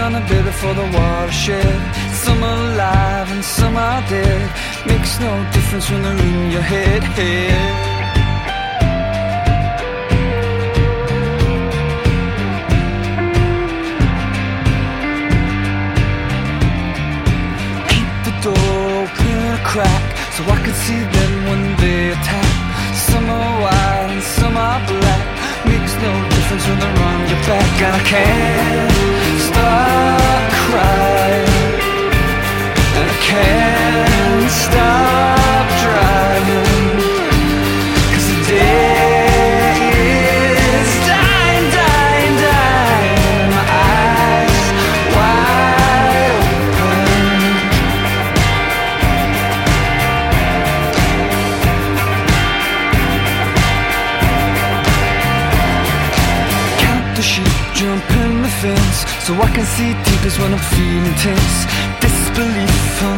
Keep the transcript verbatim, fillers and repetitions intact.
on a bit for the watershed. Some are alive and some are dead. Makes no difference when they're in your head, head. Keep the door open a crack so I can see them when they attack. Some are white and some are black. Makes no difference when they're on your back. And I can't stop crying, and I can't stop driving, 'cause the day is dying, dying, dying. My eyes wide open. Count the sheep, jump in the fence, so I can see deepest when I'm feeling tense. Disbelief